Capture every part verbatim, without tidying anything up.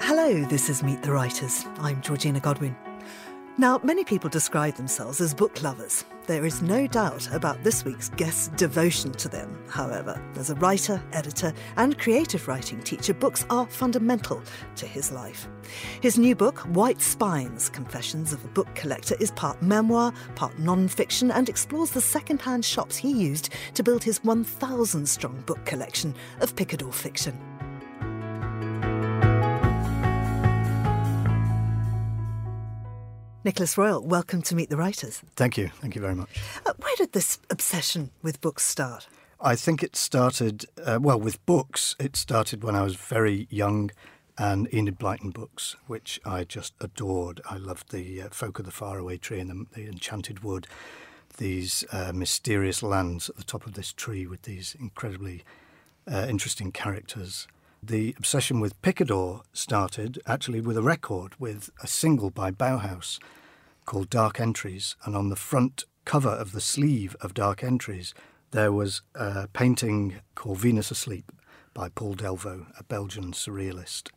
Hello, this is Meet the Writers. I'm Georgina Godwin. Now, many people describe themselves as book lovers. There is no doubt about this week's guest's devotion to them. However, as a writer, editor and creative writing teacher, books are fundamental to his life. His new book, White Spines, Confessions of a Book Collector, is part memoir, part non-fiction and explores the second-hand shops he used to build his one thousand strong book collection of Picador fiction. Nicholas Royle, welcome to Meet the Writers. Thank you. Thank you very much. Uh, where did this obsession with books start? I think it started, uh, well, with books, it started when I was very young, and Enid Blyton books, which I just adored. I loved the uh, Folk of the Faraway Tree and the, the Enchanted Wood, these uh, mysterious lands at the top of this tree with these incredibly uh, interesting characters. The obsession with Picador started actually with a record, with a single by Bauhaus called Dark Entries. And on the front cover of the sleeve of Dark Entries, there was a painting called Venus Asleep by Paul Delvaux, a Belgian surrealist.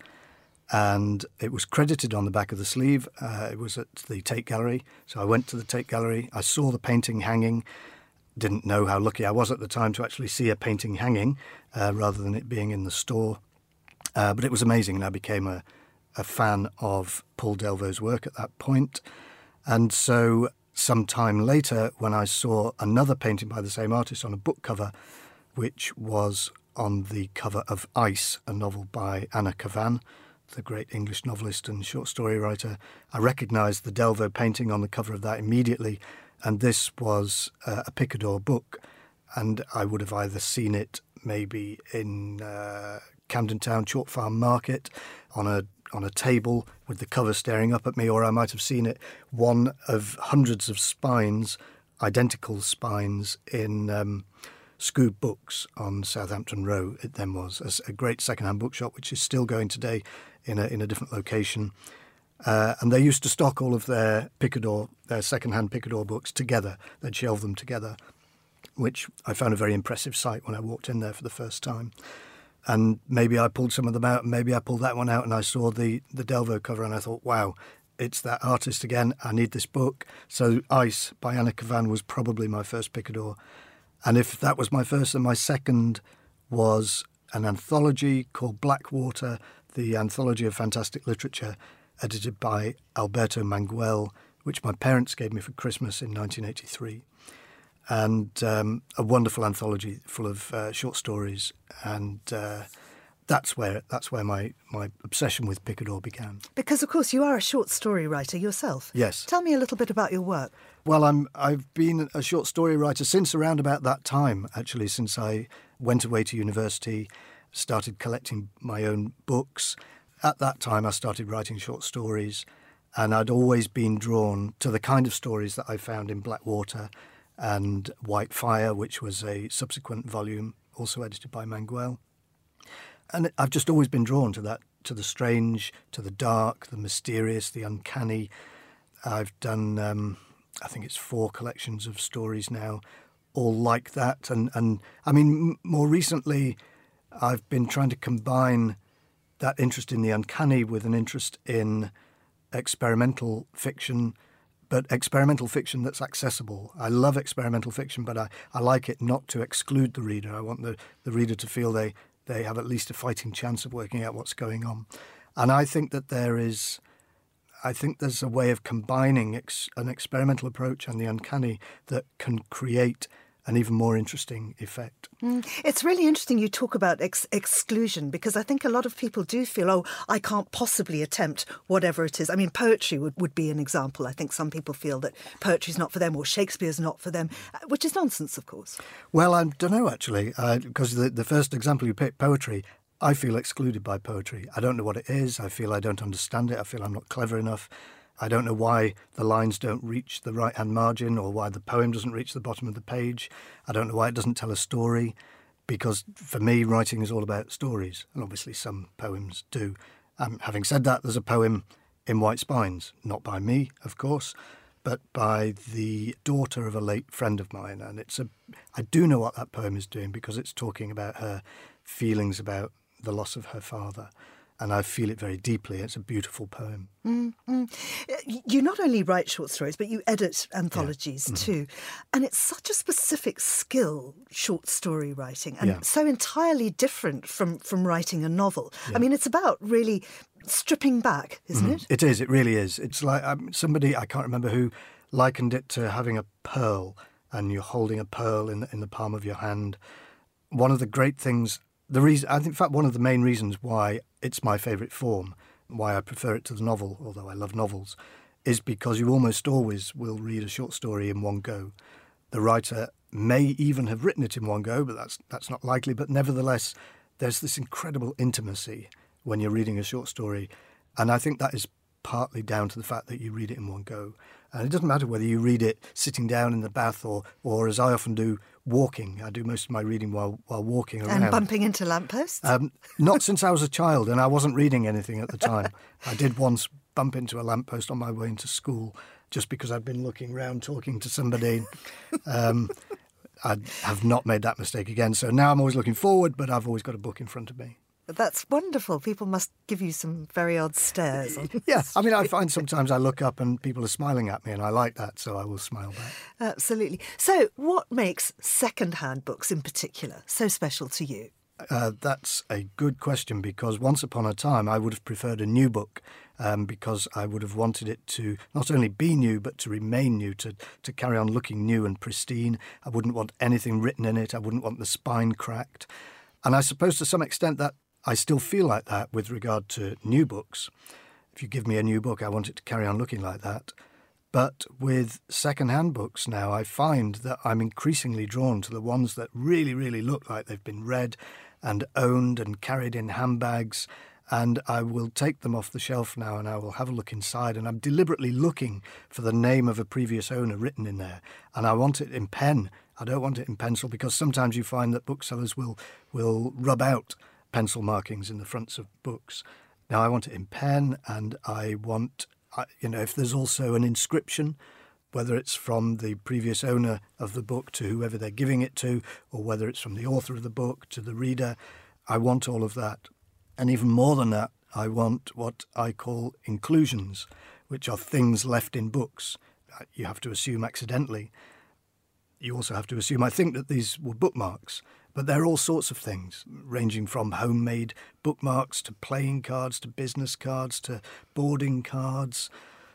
And it was credited on the back of the sleeve. Uh, it was at the Tate Gallery. So I went to the Tate Gallery. I saw the painting hanging. Didn't know how lucky I was at the time to actually see a painting hanging uh, rather than it being in the store. Uh, but it was amazing, and I became a, a fan of Paul Delvaux's work at that point. And so some time later, when I saw another painting by the same artist on a book cover, which was on the cover of Ice, a novel by Anna Kavan, the great English novelist and short story writer, I recognised the Delvaux painting on the cover of that immediately, and this was uh, a Picador book, and I would have either seen it maybe in Uh, Camden Town Chalk Farm Market on a on a table with the cover staring up at me, or I might have seen it one of hundreds of spines, identical spines, in um, Scoob Books on Southampton Row. It then was a, a great second-hand bookshop, which is still going today in a in a different location. Uh, and they used to stock all of their Picador, their second-hand Picador books together. They'd shelve them together, which I found a very impressive sight when I walked in there for the first time. And maybe I pulled some of them out, and maybe I pulled that one out, and I saw the, the Delvaux cover, and I thought, wow, it's that artist again. I need this book. So Ice by Anna Kavan was probably my first Picador. And if that was my first, then my second was an anthology called Blackwater, the Anthology of Fantastic Literature, edited by Alberto Manguel, which my parents gave me for Christmas in nineteen eighty-three. And um, a wonderful anthology full of uh, short stories, and uh, that's where that's where my, my obsession with Picador began. Because, of course, you are a short story writer yourself. Yes. Tell me a little bit about your work. Well, I'm I've been a short story writer since around about that time, actually, since I went away to university, started collecting my own books. At that time, I started writing short stories, and I'd always been drawn to the kind of stories that I found in Blackwater and White Fire, which was a subsequent volume, also edited by Manguel. And I've just always been drawn to that, to the strange, to the dark, the mysterious, the uncanny. I've done, um, I think it's four collections of stories now, all like that. And, and I mean, more recently, I've been trying to combine that interest in the uncanny with an interest in experimental fiction, but experimental fiction that's accessible. I love experimental fiction, but I, I like it not to exclude the reader. I want the, the reader to feel they, they have at least a fighting chance of working out what's going on. And I think that there is, I think there's a way of combining ex, an experimental approach and the uncanny that can create an even more interesting effect. Mm. It's really interesting you talk about ex- exclusion, because I think a lot of people do feel, oh, I can't possibly attempt whatever it is. I mean, poetry would, would be an example. I think some people feel that poetry's not for them or Shakespeare's not for them, which is nonsense, of course. Well, I don't know, actually, uh, because the, the first example you picked, poetry, I feel excluded by poetry. I don't know what it is. I feel I don't understand it. I feel I'm not clever enough. I don't know why the lines don't reach the right-hand margin, or why the poem doesn't reach the bottom of the page. I don't know why it doesn't tell a story, because for me, writing is all about stories, and obviously some poems do. Um, having said that, there's a poem in White Spines, not by me, of course, but by the daughter of a late friend of mine. And it's a, I do know what that poem is doing, because it's talking about her feelings about the loss of her father. and I feel it very deeply. It's a beautiful poem. Mm-hmm. You not only write short stories, but you edit anthologies yeah. mm-hmm. too. And it's such a specific skill, short story writing, and yeah. so entirely different from, from writing a novel. Yeah. I mean, it's about really stripping back, isn't mm-hmm. it? It is, it really is. It's like um, somebody, I can't remember who, likened it to having a pearl, and you're holding a pearl in, in the palm of your hand. One of the great things, the reason, I think, in fact, one of the main reasons why it's my favourite form, why I prefer it to the novel, although I love novels, is because you almost always will read a short story in one go. The writer may even have written it in one go, but that's that's not likely. But nevertheless, there's this incredible intimacy when you're reading a short story. And I think that is partly down to the fact that you read it in one go. And it doesn't matter whether you read it sitting down in the bath or, or as I often do, walking. I do most of my reading while while walking around. And bumping into lampposts? Um, not since I was a child, and I wasn't reading anything at the time. I did once bump into a lamppost on my way into school just because I'd been looking round talking to somebody. Um, I have not made that mistake again. So now I'm always looking forward, but I've always got a book in front of me. That's wonderful. People must give you some very odd stares. Yeah, I mean, I find sometimes I look up and people are smiling at me, and I like that, so I will smile back. Absolutely. So what makes second-hand books in particular so special to you? Uh, that's a good question, because once upon a time I would have preferred a new book um, because I would have wanted it to not only be new but to remain new, to, to carry on looking new and pristine. I wouldn't want anything written in it. I wouldn't want the spine cracked. And I suppose to some extent that I still feel like that with regard to new books. If you give me a new book, I want it to carry on looking like that. But with second-hand books now, I find that I'm increasingly drawn to the ones that really, really look like they've been read and owned and carried in handbags. And I will take them off the shelf now and I will have a look inside. And I'm deliberately looking for the name of a previous owner written in there. And I want it in pen. I don't want it in pencil, because sometimes you find that booksellers will will rub out pencil markings in the fronts of books. Now I want it in pen, and I want, you know, if there's also an inscription, whether it's from the previous owner of the book to whoever they're giving it to, or whether it's from the author of the book to the reader, I want all of that. And even more than that, I want what I call inclusions, which are things left in books. You have to assume accidentally. You also have to assume, I think, that these were bookmarks. But they're all sorts of things, ranging from homemade bookmarks to playing cards to business cards to boarding cards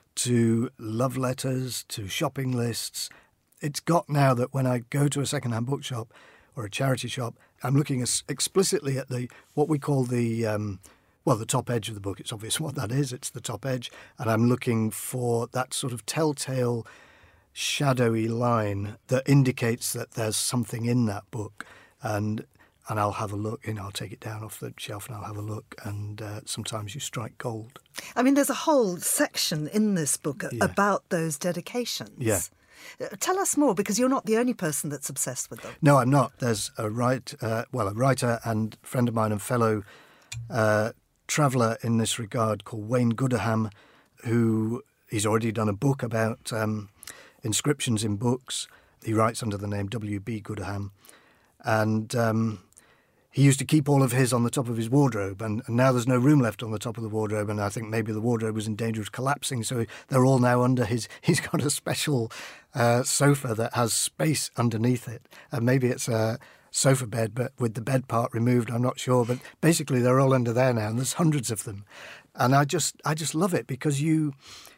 to love letters to shopping lists. It's got now that when I go to a second-hand bookshop or a charity shop, I'm looking explicitly at the what we call the, um, well, the top edge of the book. It's obvious what that is. It's the top edge. And I'm looking for that sort of telltale, shadowy line that indicates that there's something in that book. And and I'll have a look, you know, I'll take it down off the shelf and I'll have a look, and uh, sometimes you strike gold. I mean, there's a whole section in this book yeah. about those dedications. Yeah. Tell us more, because you're not the only person that's obsessed with them. No, I'm not. There's a write, uh, well, a writer and friend of mine and fellow uh, traveller in this regard called Wayne Goodaham, who he's already done a book about um, inscriptions in books. He writes under the name W B Goodaham. And um, he used to keep all of his on the top of his wardrobe, and, and now there's no room left on the top of the wardrobe, and I think maybe the wardrobe was in danger of collapsing, so they're all now under his... He's got a special uh, sofa that has space underneath it, and maybe it's a sofa bed, but with the bed part removed, I'm not sure, but basically they're all under there now, and there's hundreds of them. And I just, I just love it, because you...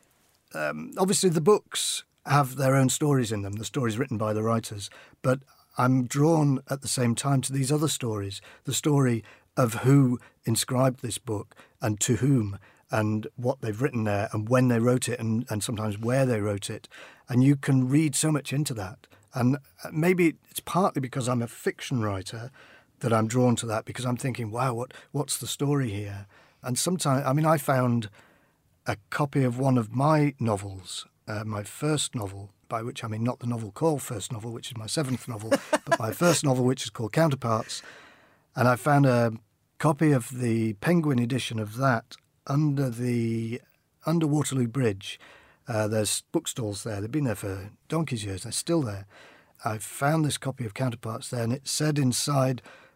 Um, obviously the books have their own stories in them, the stories written by the writers, but I'm drawn at the same time to these other stories, the story of who inscribed this book and to whom, and what they've written there and when they wrote it, and, and sometimes where they wrote it. And you can read so much into that. And maybe it's partly because I'm a fiction writer that I'm drawn to that, because I'm thinking, wow, what what's the story here? And sometimes, I mean, I found a copy of one of my novels, uh, my first novel, by which I mean not the novel called First Novel, which is my seventh novel, but my first novel, which is called Counterparts. And I found a copy of the Penguin edition of that under the under Waterloo Bridge. Uh, there's bookstalls there. They've been there for donkey's years. They're still there. I found this copy of Counterparts there, and it said inside,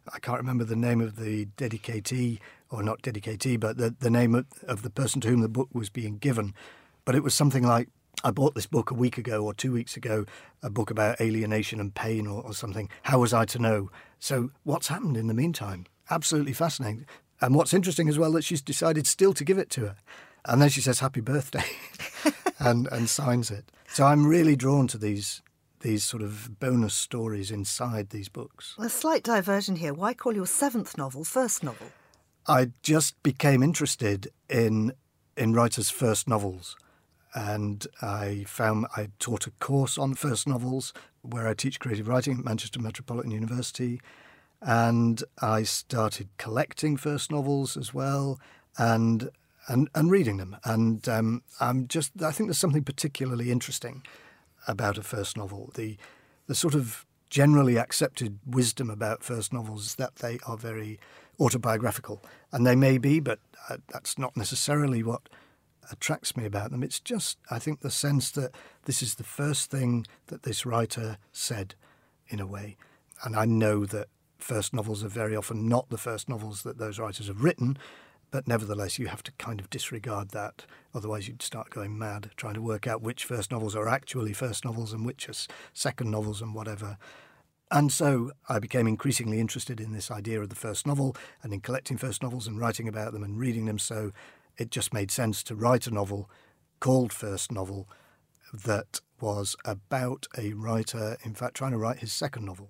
I can't remember the name of the dedicatee, or not dedicatee, but the, the name of, of the person to whom the book was being given. But it was something like, I bought this book a week ago or two weeks ago, a book about alienation and pain or, or something. How was I to know? So what's happened in the meantime? Absolutely fascinating. And what's interesting as well, that she's decided still to give it to her. And then she says, happy birthday, and, and signs it. So I'm really drawn to these these sort of bonus stories inside these books. A slight diversion here. Why call your seventh novel first novel? I just became interested in in writers' first novels. And I found I taught a course on first novels where I teach creative writing at Manchester Metropolitan University. And I started collecting first novels as well and and, and reading them. And um, I'm just I think there's something particularly interesting about a first novel. The the sort of generally accepted wisdom about first novels is that they are very autobiographical. And they may be, but uh, that's not necessarily what attracts me about them. It's just, I think, the sense that this is the first thing that this writer said, in a way. And I know that first novels are very often not the first novels that those writers have written, but nevertheless you have to kind of disregard that. Otherwise you'd start going mad trying to work out which first novels are actually first novels and which are second novels and whatever. And so I became increasingly interested in this idea of the first novel and in collecting first novels and writing about them and reading them. So it just made sense to write a novel called First Novel that was about a writer, in fact, trying to write his second novel.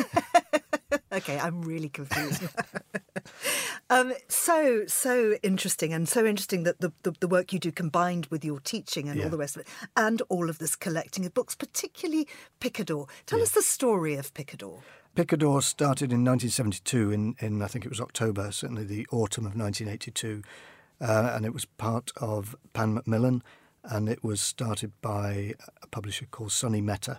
OK, I'm really confused. um, so, so interesting, and so interesting that the, the, the work you do combined with your teaching and yeah. all the rest of it, and all of this collecting of books, particularly Picador. Tell yeah. us the story of Picador. Picador started in nineteen seventy-two, in, in I think it was October, certainly the autumn of nineteen eighty-two. Uh, and it was part of Pan Macmillan, and it was started by a publisher called Sonny Mehta.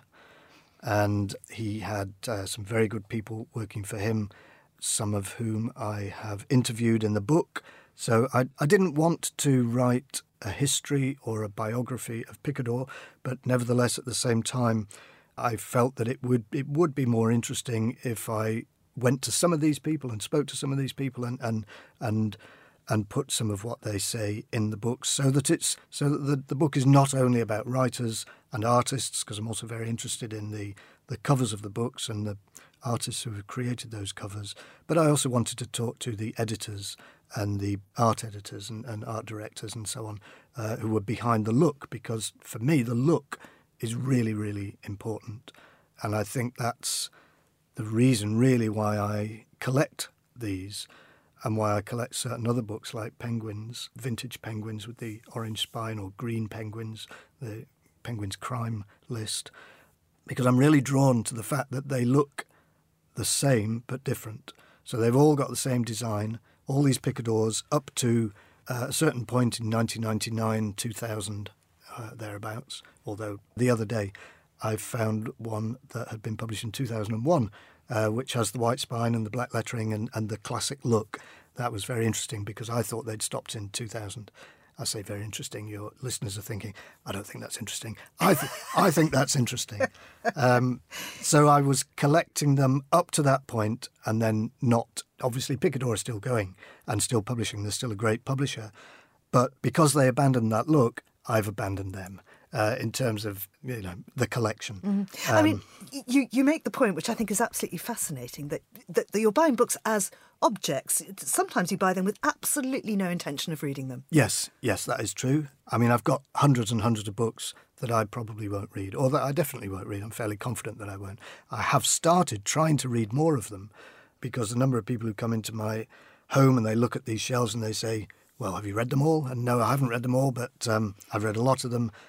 And he had uh, some very good people working for him, some of whom I have interviewed in the book. So I, I didn't want to write a history or a biography of Picador, but nevertheless, at the same time, I felt that it would it would be more interesting if I went to some of these people and spoke to some of these people and and and and put some of what they say in the book, so that it's so that the, the book is not only about writers and artists, because I'm also very interested in the, the covers of the books and the artists who have created those covers, but I also wanted to talk to the editors and the art editors and, and art directors and so on, uh, who were behind the look, because for me the look is really, really important. And I think that's the reason really why I collect these, and why I collect certain other books like penguins, vintage penguins with the orange spine, or green penguins, the Penguins Crime List, because I'm really drawn to the fact that they look the same but different. So they've all got the same design, all these picadors up to uh, a certain point in nineteen ninety-nine, two thousand, uh, thereabouts, although the other day I found one that had been published in two thousand one, Uh, which has the white spine and the black lettering and, and the classic look. That was very interesting because I thought they'd stopped in two thousand. I say very interesting. Your listeners are thinking, I don't think that's interesting. I, th- I think that's interesting. Um, so I was collecting them up to that point, and then not. Obviously, Picador is still going and still publishing. They're still a great publisher. But because they abandoned that look, I've abandoned them. Uh, in terms of, you know, the collection. Mm-hmm. Um, I mean, you, you make the point, which I think is absolutely fascinating, that, that, that you're buying books as objects. Sometimes you buy them with absolutely no intention of reading them. Yes, yes, that is true. I mean, I've got hundreds and hundreds of books that I probably won't read, or that I definitely won't read. I'm fairly confident that I won't. I have started trying to read more of them, because the number of people who come into my home and they look at these shelves and they say, well, have you read them all? And no, I haven't read them all, but um, I've read a lot of them.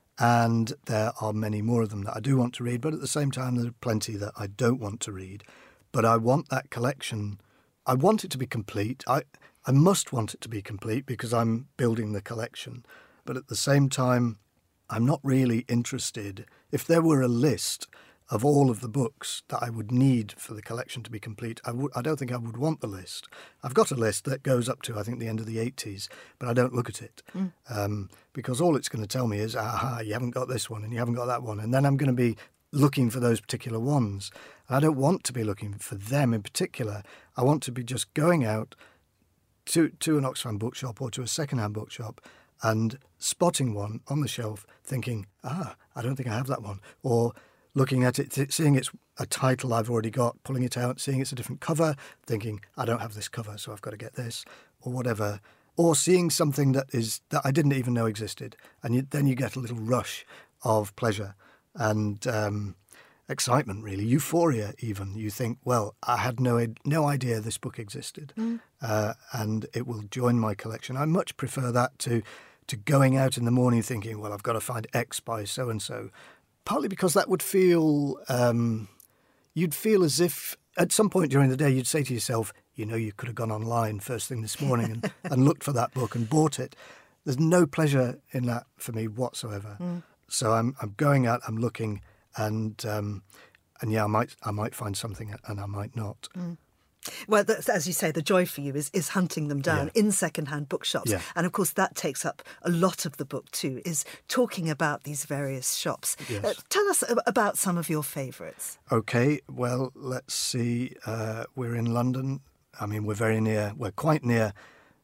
And there are many more of them that I do want to read, but at the same time, there are plenty that I don't want to read. But I want that collection. I want it to be complete. I, I must want it to be complete because I'm building the collection. But at the same time, I'm not really interested. If there were a list of all of the books that I would need for the collection to be complete, I, would, I don't think I would want the list. I've got a list that goes up to, I think, the end of the eighties, but I don't look at it. Mm. Um, because all it's going to tell me is, aha, you haven't got this one and you haven't got that one. And then I'm going to be looking for those particular ones. And I don't want to be looking for them in particular. I want to be just going out to, to an Oxfam bookshop or to a second-hand bookshop and spotting one on the shelf, thinking, ah, I don't think I have that one. Or looking at it, seeing it's a title I've already got, pulling it out, seeing it's a different cover, thinking, I don't have this cover, so I've got to get this, or whatever. Or seeing something that is that I didn't even know existed. And you, then you get a little rush of pleasure and um, excitement, really, euphoria even. You think, well, I had no no idea this book existed, mm. uh, and it will join my collection. I much prefer that to to going out in the morning thinking, well, I've got to find X by so-and-so, partly because that would feel, um, you'd feel as if at some point during the day you'd say to yourself, you know, you could have gone online first thing this morning and, and looked for that book and bought it. There's no pleasure in that for me whatsoever. Mm. So I'm I'm going out, I'm looking, and um, and yeah, I might I might find something and I might not. Mm. Well, that's, as you say, the joy for you is, is hunting them down yeah. in second-hand bookshops. Yeah. And, of course, that takes up a lot of the book, too, is talking about these various shops. Yes. Uh, tell us about some of your favourites. OK, well, let's see. Uh, we're in London. I mean, we're very near, we're quite near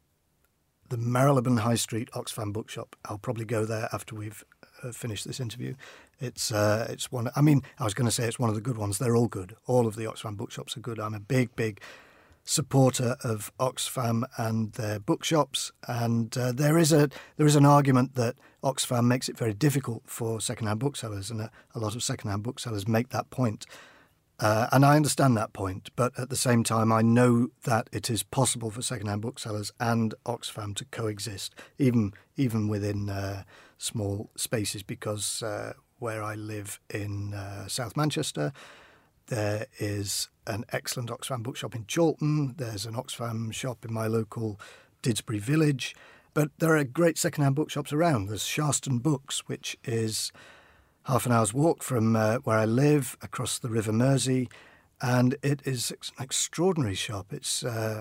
the Marylebone High Street Oxfam bookshop. I'll probably go there after we've uh, finished this interview. It's uh, it's one. I mean, I was going to say it's one of the good ones. They're all good. All of the Oxfam bookshops are good. I'm a big, big supporter of Oxfam and their bookshops. And uh, there is a there is an argument that Oxfam makes it very difficult for second-hand booksellers, and a, a lot of second-hand booksellers make that point. Uh, and I understand that point, but at the same time, I know that it is possible for second-hand booksellers and Oxfam to coexist, even even within uh, small spaces, because uh, where I live in uh, South Manchester, there is an excellent Oxfam bookshop in Chorlton. There's an Oxfam shop in my local Didsbury village. But there are great second-hand bookshops around. There's Sharston Books, which is half an hour's walk from uh, where I live, across the River Mersey, and it is an extraordinary shop. It's uh,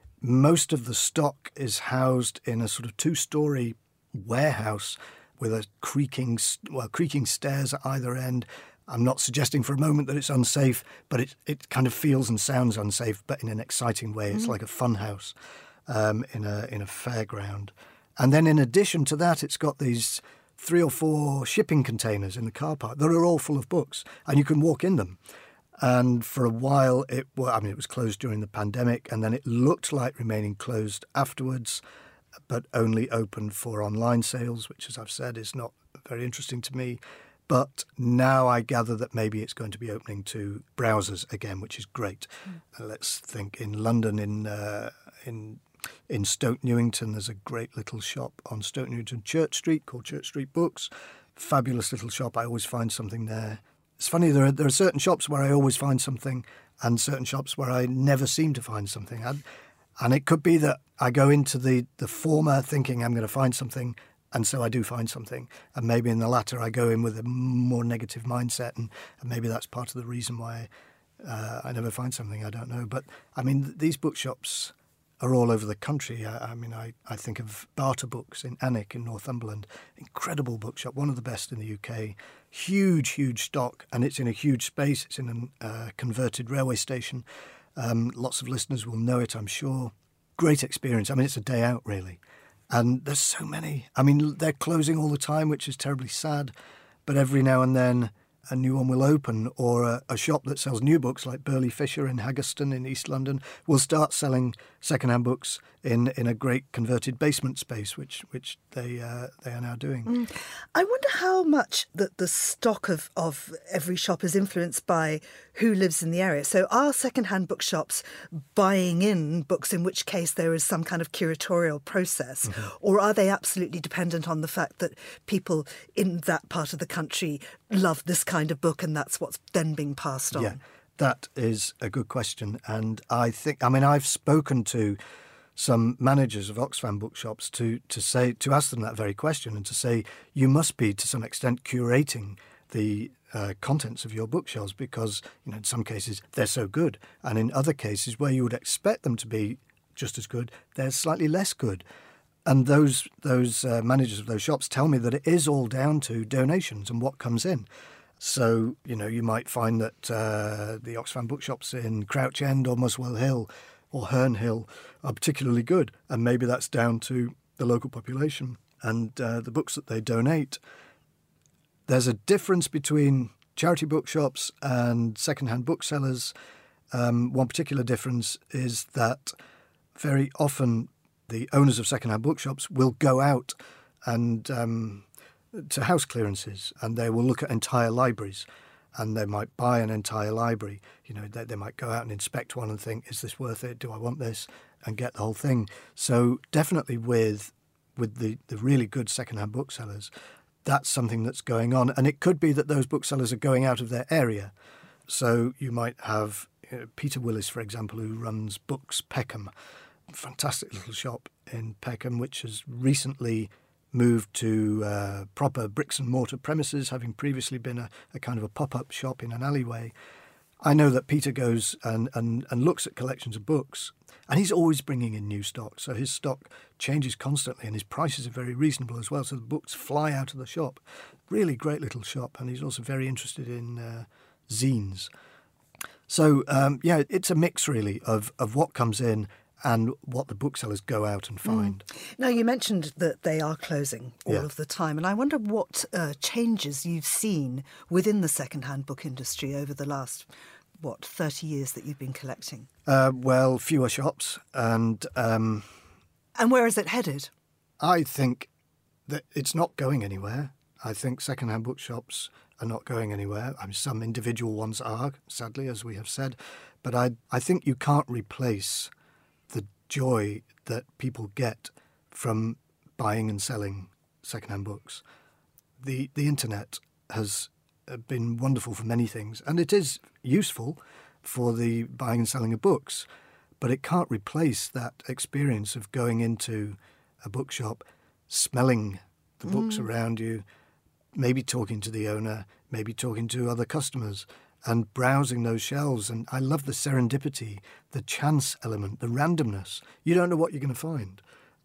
most of the stock is housed in a sort of two-storey warehouse with a creaking, well, creaking stairs at either end. I'm not suggesting for a moment that it's unsafe, but it it kind of feels and sounds unsafe, but in an exciting way. It's mm. like a fun house um, in a in a fairground. And then in addition to that, it's got these three or four shipping containers in the car park that are all full of books, and you can walk in them. And for a while, it well, I mean, it was closed during the pandemic, and then it looked like remaining closed afterwards, but only open for online sales, which, as I've said, is not very interesting to me. But now I gather that maybe it's going to be opening to browsers again, which is great. Mm. Uh, let's think in London, in uh, in in Stoke Newington, there's a great little shop on Stoke Newington Church Street called Church Street Books. Fabulous little shop. I always find something there. It's funny, there are, there are certain shops where I always find something and certain shops where I never seem to find something. And, and it could be that I go into the, the former thinking I'm going to find something, and so I do find something. And maybe in the latter I go in with a more negative mindset, and, and maybe that's part of the reason why uh, I never find something. I don't know. But, I mean, these bookshops are all over the country. I, I mean, I, I think of Barter Books in Alnwick in Northumberland. Incredible bookshop, one of the best in the U K. Huge, huge stock, and it's in a huge space. It's in a uh, converted railway station. Um, lots of listeners will know it, I'm sure. Great experience. I mean, it's a day out, really. And there's so many. I mean, they're closing all the time, which is terribly sad. But every now and then a new one will open, or a, a shop that sells new books like Burley Fisher in Haggerston in East London will start selling second-hand books in, in a great converted basement space, which which they uh, they are now doing. Mm. I wonder how much the, the stock of, of every shop is influenced by who lives in the area. So are second-hand bookshops buying in books, in which case there is some kind of curatorial process, mm-hmm. or are they absolutely dependent on the fact that people in that part of the country love this kind of book and that's what's then being passed on? Yeah, that is a good question. And I think, I mean, I've spoken to some managers of Oxfam bookshops to, to say, to ask them that very question and to say, you must be to some extent curating the uh, contents of your bookshelves because, you know, in some cases they're so good. And in other cases where you would expect them to be just as good, they're slightly less good. And those those uh, managers of those shops tell me that it is all down to donations and what comes in. So, you know, you might find that uh, the Oxfam bookshops in Crouch End or Muswell Hill or Herne Hill are particularly good. And maybe that's down to the local population and uh, the books that they donate. There's a difference between charity bookshops and second-hand booksellers. Um, one particular difference is that very often the owners of second-hand bookshops will go out and um, to house clearances, and they will look at entire libraries, and they might buy an entire library. You know, they, they might go out and inspect one and think, is this worth it? Do I want this? And get the whole thing. So definitely with with the, the really good second-hand booksellers, that's something that's going on. And it could be that those booksellers are going out of their area. So you might have you know, Peter Willis, for example, who runs Books Peckham, fantastic little shop in Peckham, which has recently moved to uh, proper bricks and mortar premises, having previously been a, a kind of a pop-up shop in an alleyway. I know that Peter goes and, and, and looks at collections of books, and he's always bringing in new stock. So his stock changes constantly, and his prices are very reasonable as well. So the books fly out of the shop. Really great little shop, and he's also very interested in uh, zines. So, um, yeah, it's a mix, really, of, of what comes in and what the booksellers go out and find. Mm. Now, you mentioned that they are closing all yeah. of the time, and I wonder what uh, changes you've seen within the second-hand book industry over the last, what, thirty years that you've been collecting? Uh, well, fewer shops, and... Um, and where is it headed? I think that it's not going anywhere. I think second-hand bookshops are not going anywhere. I mean, some individual ones are, sadly, as we have said, but I, I think you can't replace the joy that people get from buying and selling second-hand books. The the internet has been wonderful for many things, and it is useful for the buying and selling of books, but it can't replace that experience of going into a bookshop, smelling the mm. books around you, maybe talking to the owner, maybe talking to other customers, and browsing those shelves. And I love the serendipity, the chance element, the randomness. You don't know what you're going to find.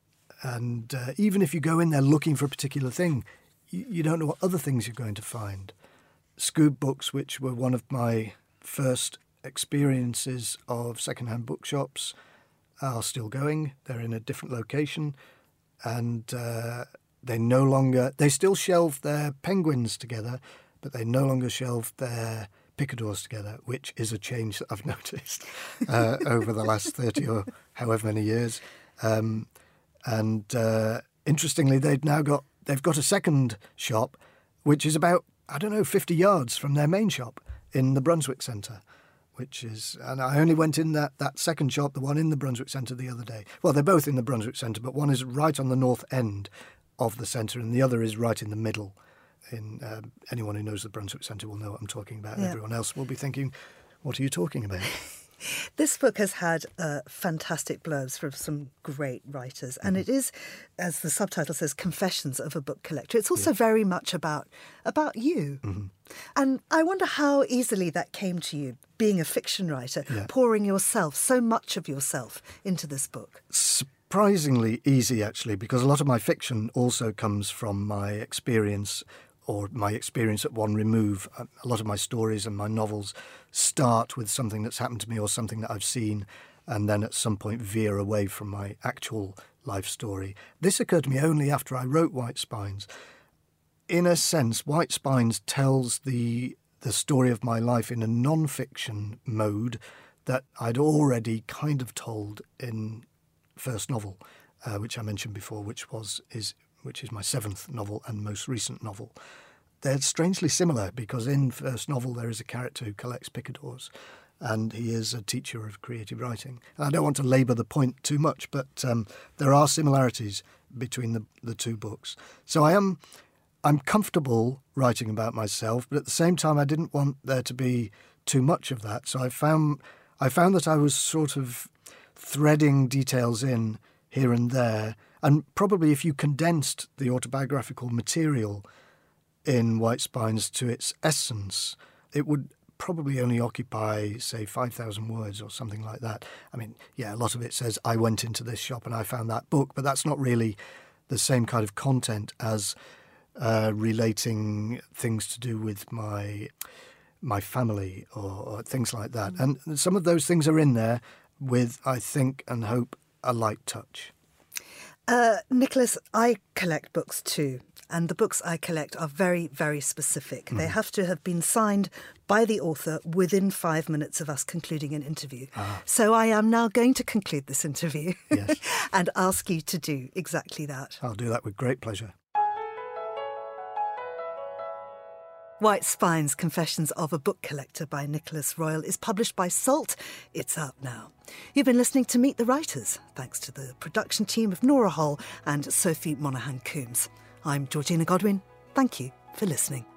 And uh, even if you go in there looking for a particular thing, you, you don't know what other things you're going to find. Scoob Books, which were one of my first experiences of second-hand bookshops, are still going. They're in a different location, and uh, they no longer... They still shelve their Penguins together, but they no longer shelve their Picadors together, which is a change that I've noticed uh, over the last thirty or however many years. Um, and uh, interestingly, they've now got they've got a second shop, which is about, I don't know, fifty yards from their main shop in the Brunswick Centre, which is, and I only went in that, that second shop, the one in the Brunswick Centre, the other day. Well, they're both in the Brunswick Centre, but one is right on the north end of the centre and the other is right in the middle. In uh, anyone who knows the Brunswick Centre will know what I'm talking about. Yeah. Everyone else will be thinking, what are you talking about? This book has had uh, fantastic blurbs from some great writers, and mm-hmm. it is, as the subtitle says, Confessions of a Book Collector. It's also yeah. very much about about you. Mm-hmm. And I wonder how easily that came to you, being a fiction writer, yeah. pouring yourself, so much of yourself, into this book. Surprisingly easy, actually, because a lot of my fiction also comes from my experience or my experience at one remove. A lot of my stories and my novels start with something that's happened to me or something that I've seen, and then at some point veer away from my actual life story. This occurred to me only after I wrote White Spines. In a sense, White Spines tells the the story of my life in a non-fiction mode that I'd already kind of told in first novel, uh, which I mentioned before, which was is which is my seventh novel and most recent novel. They're strangely similar because in first novel there is a character who collects picadors, and he is a teacher of creative writing. And I don't want to labour the point too much, but um, there are similarities between the, the two books. So I am I'm comfortable writing about myself, but at the same time I didn't want there to be too much of that. So I found I found that I was sort of threading details in here and there. And probably if you condensed the autobiographical material in White Spines to its essence, it would probably only occupy, say, five thousand words or something like that. I mean, yeah, a lot of it says, I went into this shop and I found that book, but that's not really the same kind of content as uh, relating things to do with my my family or, or things like that. And some of those things are in there with, I think and hope, a light touch. Uh, Nicholas, I collect books too. And the books I collect are very, very specific. Mm. They have to have been signed by the author within five minutes of us concluding an interview. Ah. So I am now going to conclude this interview yes. and ask you to do exactly that. I'll do that with great pleasure. White Spine's Confessions of a Book Collector by Nicholas Royle is published by Salt. It's out now. You've been listening to Meet the Writers, thanks to the production team of Nora Hull and Sophie Monaghan Coombs. I'm Georgina Godwin. Thank you for listening.